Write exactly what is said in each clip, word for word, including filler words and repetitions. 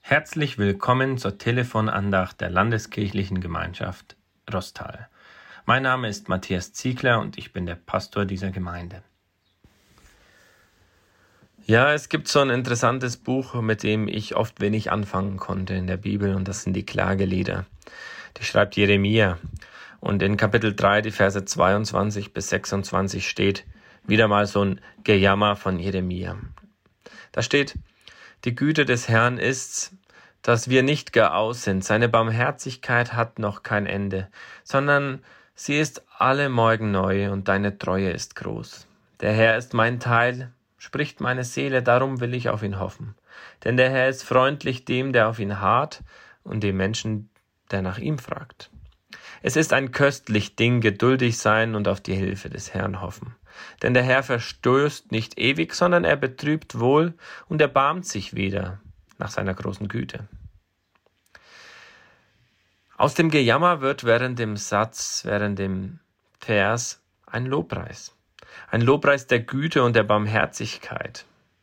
Herzlich willkommen zur Telefonandacht der Landeskirchlichen Gemeinschaft Roßtal. Mein Name ist Matthias Ziegler und ich bin der Pastor dieser Gemeinde. Ja, es gibt so ein interessantes Buch, mit dem ich oft wenig anfangen konnte in der Bibel, und das sind die Klagelieder. Die schreibt Jeremia. Und in Kapitel drei, die Verse zweiundzwanzig bis sechsundzwanzig steht wieder mal so ein Gejammer von Jeremia. Da steht: Die Güte des Herrn ist's, dass wir nicht gar aus sind. Seine Barmherzigkeit hat noch kein Ende, sondern sie ist alle Morgen neu, und deine Treue ist groß. Der Herr ist mein Teil, spricht meine Seele, darum will ich auf ihn hoffen. Denn der Herr ist freundlich dem, der auf ihn harrt, und dem Menschen, der nach ihm fragt. Es ist ein köstlich Ding, geduldig sein und auf die Hilfe des Herrn hoffen. Denn der Herr verstößt nicht ewig, sondern er betrübt wohl und erbarmt sich wieder nach seiner großen Güte. Aus dem Gejammer wird während dem Satz, während dem Vers ein Lobpreis. Ein Lobpreis der Güte und der Barmherzigkeit.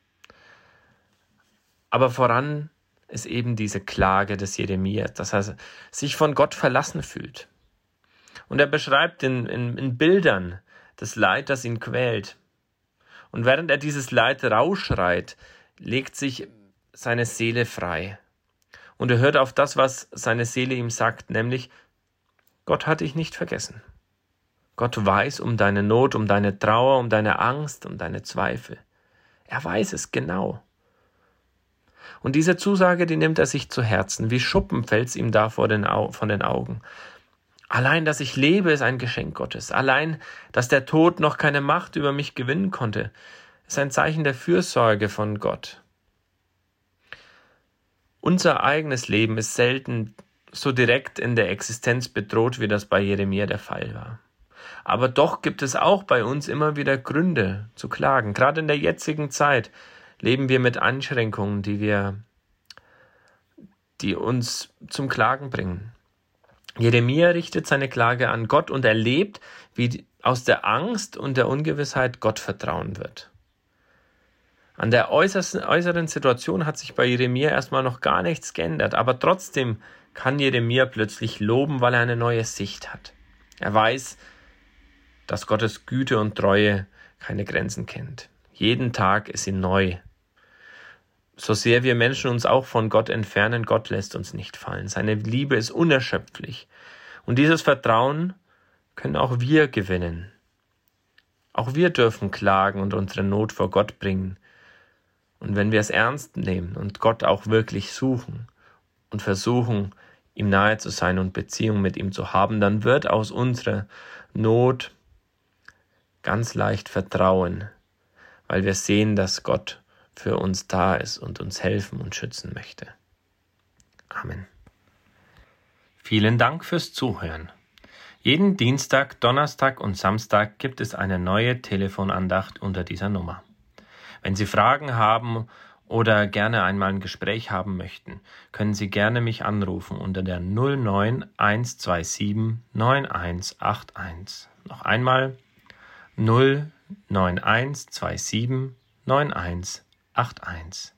Aber voran ist eben diese Klage des Jeremia, dass er sich von Gott verlassen fühlt. Und er beschreibt in, in, in Bildern das Leid, das ihn quält. Und während er dieses Leid rausschreit, legt sich seine Seele frei. Und er hört auf das, was seine Seele ihm sagt, nämlich: Gott hat dich nicht vergessen. Gott weiß um deine Not, um deine Trauer, um deine Angst, um deine Zweifel. Er weiß es genau. Und diese Zusage, die nimmt er sich zu Herzen. Wie Schuppen fällt es ihm da vor den Au- von den Augen. Allein, dass ich lebe, ist ein Geschenk Gottes. Allein, dass der Tod noch keine Macht über mich gewinnen konnte, ist ein Zeichen der Fürsorge von Gott. Unser eigenes Leben ist selten so direkt in der Existenz bedroht, wie das bei Jeremia der Fall war. Aber doch gibt es auch bei uns immer wieder Gründe zu klagen. Gerade in der jetzigen Zeit leben wir mit Einschränkungen, die wir, die uns zum Klagen bringen. Jeremia richtet seine Klage an Gott und erlebt, wie aus der Angst und der Ungewissheit Gott vertrauen wird. An der äußersten, äußeren Situation hat sich bei Jeremia erstmal noch gar nichts geändert, aber trotzdem kann Jeremia plötzlich loben, weil er eine neue Sicht hat. Er weiß, dass Gottes Güte und Treue keine Grenzen kennt. Jeden Tag ist sie neu. So sehr wir Menschen uns auch von Gott entfernen, Gott lässt uns nicht fallen. Seine Liebe ist unerschöpflich. Und dieses Vertrauen können auch wir gewinnen. Auch wir dürfen klagen und unsere Not vor Gott bringen. Und wenn wir es ernst nehmen und Gott auch wirklich suchen und versuchen, ihm nahe zu sein und Beziehung mit ihm zu haben, dann wird aus unserer Not ganz leicht Vertrauen, weil wir sehen, dass Gott für uns da ist und uns helfen und schützen möchte. Amen. Vielen Dank fürs Zuhören. Jeden Dienstag, Donnerstag und Samstag gibt es eine neue Telefonandacht unter dieser Nummer. Wenn Sie Fragen haben oder gerne einmal ein Gespräch haben möchten, können Sie gerne mich anrufen unter der null neun eins zwei sieben neun eins acht eins. Noch einmal null neun eins zwei sieben neun eins acht eins.